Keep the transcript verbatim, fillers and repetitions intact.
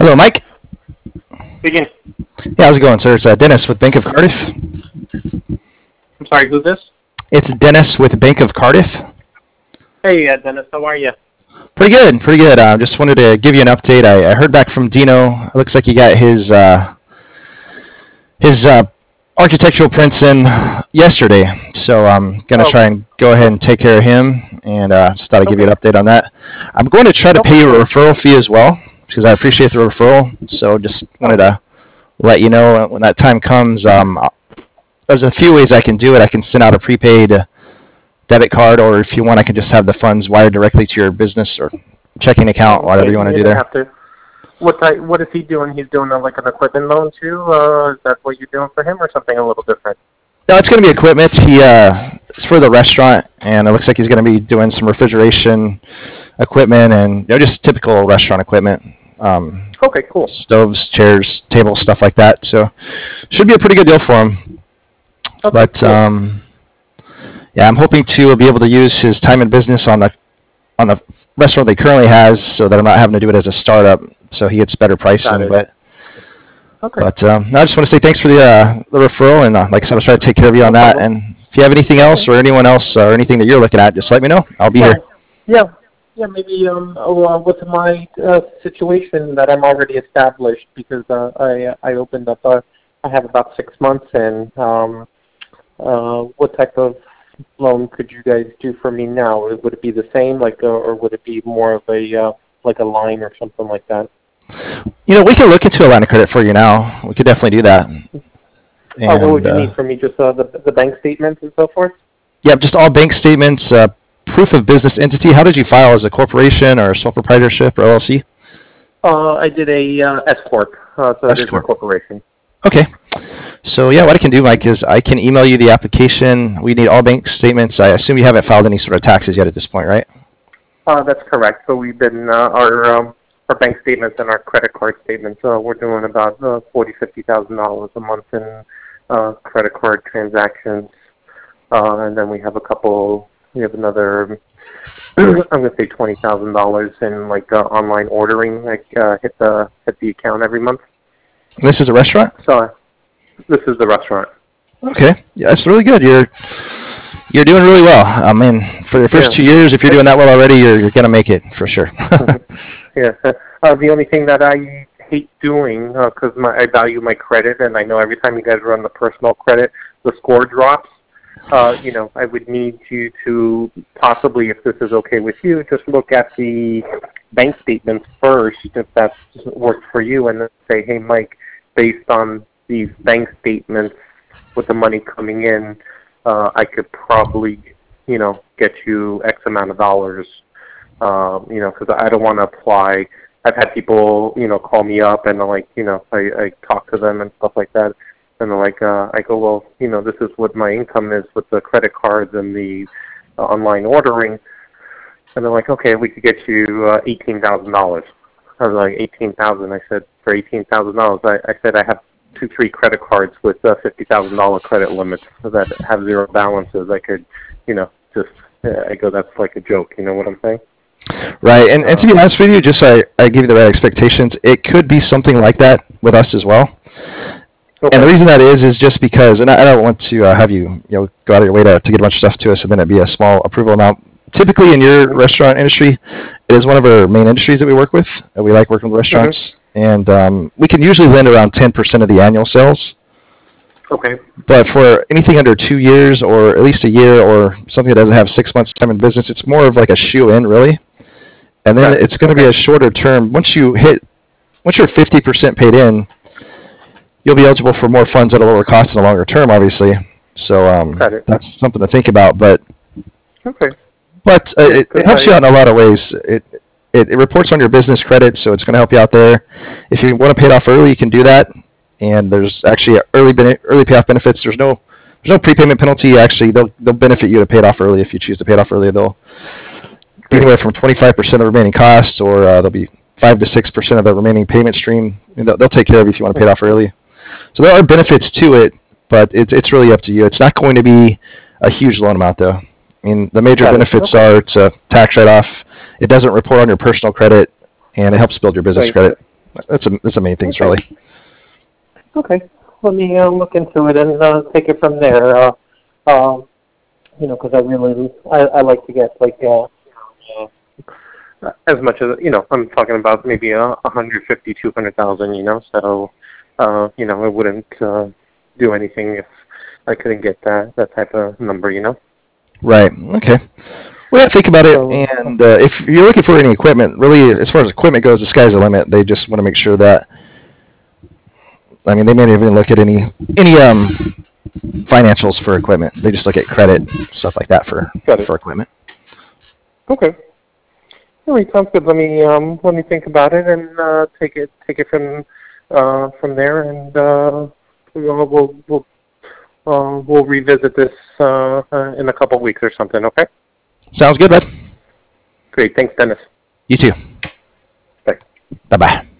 Hello, Mike. Begin. Yeah, how's it going, sir? It's uh, Dennis with Bank of Cardiff. I'm sorry, who's this? It's Dennis with Bank of Cardiff. Hey, uh, Dennis, how are you? Pretty good, pretty good. I uh, just wanted to give you an update. I, I heard back from Dino. It looks like he got his uh, his uh, architectural prints in yesterday, so I'm gonna Oh. try and go ahead and take care of him. And uh, just thought I'd give you an update on that. I'm going to try to pay you a referral fee as well, because I appreciate the referral. So just wanted to let you know when that time comes. Um, there's a few ways I can do it. I can send out a prepaid debit card, or if you want, I can just have the funds wired directly to your business or checking account, whatever you want to do there. Have to. What type, What is he doing? He's doing uh, like an equipment loan too? Uh, is that what you're doing for him, or something a little different? No, it's going to be equipment. He uh, it's for the restaurant, and it looks like he's going to be doing some refrigeration equipment and you know, just typical restaurant equipment. Um, okay, cool. Stoves, chairs, tables, stuff like that. So should be a pretty good deal for him. Okay, but cool. um, yeah, I'm hoping to be able to use his time in business on the on the restaurant that he currently has, so that I'm not having to do it as a startup, so he gets better pricing. But okay. But um, I just want to say thanks for the uh, the referral, and uh, like I said, I'll try to take care of you on that. And if you have anything else or anyone else or anything that you're looking at, just let me know. I'll be yeah. here. Yeah. Yeah, maybe um, uh, with my uh, situation that I'm already established, because uh, I I opened up, uh, I have about six months, and um, uh, what type of loan could you guys do for me now? Would it be the same, like, uh, or would it be more of a uh, like a line or something like that? You know, we can look into a line of credit for you now. We could definitely do that. And, oh, what would you uh, need from me? Just uh, the the bank statements and so forth? Yeah, just all bank statements. Uh, Proof of business entity. How did you file, as a corporation or a sole proprietorship or L L C? Uh, I did a uh, S corp, uh, so it's a corporation. Okay. So yeah, what I can do, Mike, is I can email you the application. We need all bank statements. I assume you haven't filed any sort of taxes yet at this point, right? Uh, that's correct. So we've been uh, our um, our bank statements and our credit card statements. Uh, we're doing about uh, forty, fifty thousand dollars a month in uh, credit card transactions, uh, and then we have a couple. We have another, I'm going to say twenty thousand dollars in like uh, online ordering. Like uh, hit the hit the account every month. This is a restaurant? So this is the restaurant. Okay, yeah, that's really good. You're you're doing really well. I mean, for the first yeah. two years, if you're doing that well already, you're you're going to make it for sure. yeah. Uh, the only thing that I hate doing, because uh, I value my credit, and I know every time you guys run the personal credit, the score drops. Uh, you know, I would need you to possibly, if this is okay with you, just look at the bank statements first, if that works for you, and then say, hey, Mike, based on these bank statements with the money coming in, uh, I could probably, you know, get you X amount of dollars, um, you know, because I don't want to apply. I've had people, you know, call me up and like, you know, I, I talk to them and stuff like that. And they're like, uh, I go, well, you know, this is what my income is with the credit cards and the uh, online ordering. And they're like, okay, we could get you uh, eighteen thousand dollars. I was like, eighteen thousand dollars? I said, for eighteen thousand dollars, I, I said I have two, three credit cards with uh, fifty thousand dollars credit limits that have zero balances. I could, you know, just, uh, I go, that's like a joke. You know what I'm saying? Right. And, and to be honest with you, just so I, I give you the right expectations, it could be something like that with us as well. Okay. And the reason that is is just because, and I, I don't want to uh, have you, you know, go out of your way to, to get a bunch of stuff to us and then it be a small approval amount. Typically, in your restaurant industry, it is one of our main industries that we work with. And we like working with restaurants, mm-hmm. and um, we can usually lend around ten percent of the annual sales. Okay. But for anything under two years, or at least a year, or something that doesn't have six months time in business, it's more of like a shoe-in, really. And then right. it's going to okay. be a shorter term. Once you hit, once you're fifty percent paid in, you'll be eligible for more funds at a lower cost in the longer term, obviously. So um, that's something to think about. But okay. But uh, it, it helps you out in a lot of ways. It, it it reports on your business credit, so it's going to help you out there. If you want to pay it off early, you can do that. And there's actually early early payoff benefits. There's no there's no prepayment penalty. Actually, they'll they'll benefit you to pay it off early if you choose to pay it off early. They'll be anywhere from twenty-five percent of the remaining costs, or uh, they'll be five to six percent of the remaining payment stream. And they'll, they'll take care of you if you want to pay it off early. So there are benefits to it, but it's it's really up to you. It's not going to be a huge loan amount, though. I mean, the major Got benefits okay. are it's a tax write-off. It doesn't report on your personal credit, and it helps build your business right. credit. That's a, that's the main things, Okay. really. Okay. Let me uh, look into it and uh, take it from there. Uh, um, you know, because I really, I, I like to get like uh, uh, as much as you know. I'm talking about maybe a uh, hundred fifty, two hundred thousand. You know, so uh, you know, I wouldn't uh, do anything if I couldn't get that that type of number. You know. Right. Okay. Well, yeah, think about it. So, And uh, if you're looking for any equipment, really, as far as equipment goes, the sky's the limit. They just want to make sure that. I mean, they may not even look at any any um financials for equipment. They just look at credit, stuff like that for got it. for equipment. Okay. All right, sounds good. Let me um let me think about it and uh, take it take it from uh from there, and uh, we'll we'll we'll, uh, we'll revisit this uh, uh, in a couple of weeks or something. Okay. Sounds good, bud. Great. Thanks, Dennis. You too. Bye. Bye bye.